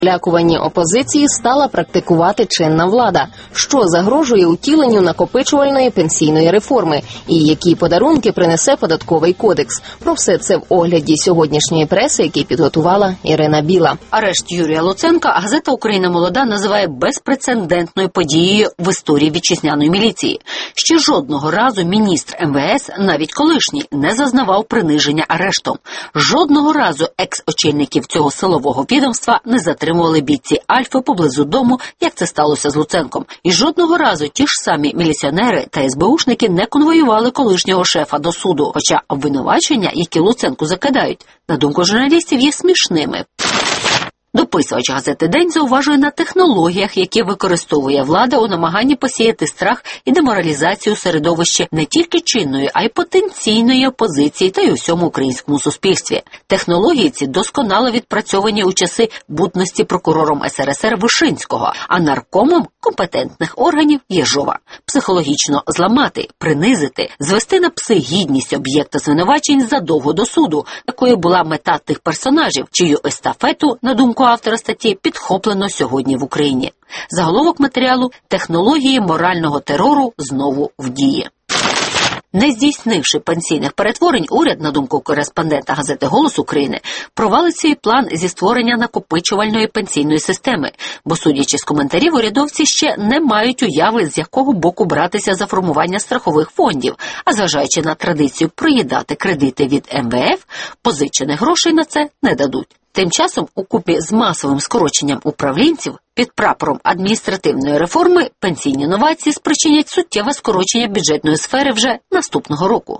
Лякуванні опозиції стала практикувати чинна влада, що загрожує утіленню накопичувальної пенсійної реформи і які подарунки принесе податковий кодекс. Про все це в огляді сьогоднішньої преси, який підготувала Ірина Біла. Арешт Юрія Луценка газета «Україна молода» називає безпрецедентною подією в історії вітчизняної міліції. Ще жодного разу міністр МВС, навіть колишній, не зазнавав приниження арештом. Жодного разу екс-очільників цього силового відомства не затримували бійці Альфи поблизу дому, як це сталося з Луценком. І жодного разу ті ж самі міліціонери та СБУшники не конвоювали колишнього шефа до суду. Хоча обвинувачення, які Луценку закидають, на думку журналістів, є смішними. Дописувач газети «День» зауважує на технологіях, які використовує влада у намаганні посіяти страх і деморалізацію середовища не тільки чинної, а й потенційної опозиції та й усьому українському суспільстві. Технології ці досконало відпрацьовані у часи будності прокурором СРСР Вишинського, а наркомом компетентних органів Єжова. Психологічно зламати, принизити, звести на пси гідність об'єкта звинувачень задовго до суду, такою була мета тих персонажів, чию естафету, на думку автора статті, підхоплено сьогодні в Україні. Заголовок матеріалу «Технології морального терору знову в дії». Не здійснивши пенсійних перетворень, уряд, на думку кореспондента газети «Голос України», провалить свій план зі створення накопичувальної пенсійної системи, бо, судячи з коментарів, урядовці ще не мають уяви, з якого боку братися за формування страхових фондів, а зважаючи на традицію проїдати кредити від МВФ, позичених грошей на це не дадуть. Тим часом, укупі з масовим скороченням управлінців, під прапором адміністративної реформи пенсійні новації спричинять суттєве скорочення бюджетної сфери вже наступного року.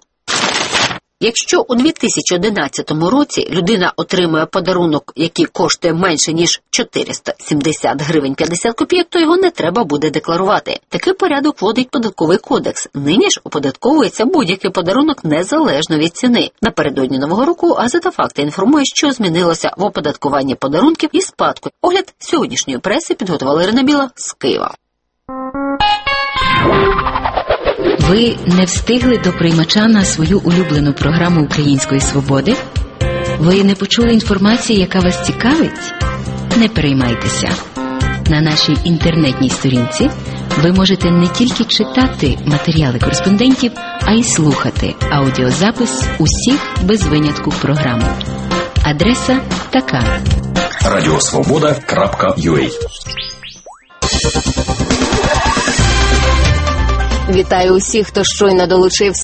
Якщо у 2011 році людина отримує подарунок, який коштує менше, ніж 470 гривень 50 копійок, то його не треба буде декларувати. Такий порядок вводить податковий кодекс. Нині ж оподатковується будь-який подарунок незалежно від ціни. Напередодні Нового року газета «Факти» інформує, що змінилося в оподаткуванні подарунків і спадку. Огляд сьогоднішньої преси підготувала Ірина Біла з Києва. Ви не встигли до приймача на свою улюблену програму «Української свободи»? Ви не почули інформації, яка вас цікавить? Не переймайтеся. На нашій інтернетній сторінці ви можете не тільки читати матеріали кореспондентів, а й слухати аудіозапис усіх без винятку програм. Адреса така: radiosvoboda.ua. Вітаю усіх, хто щойно долучився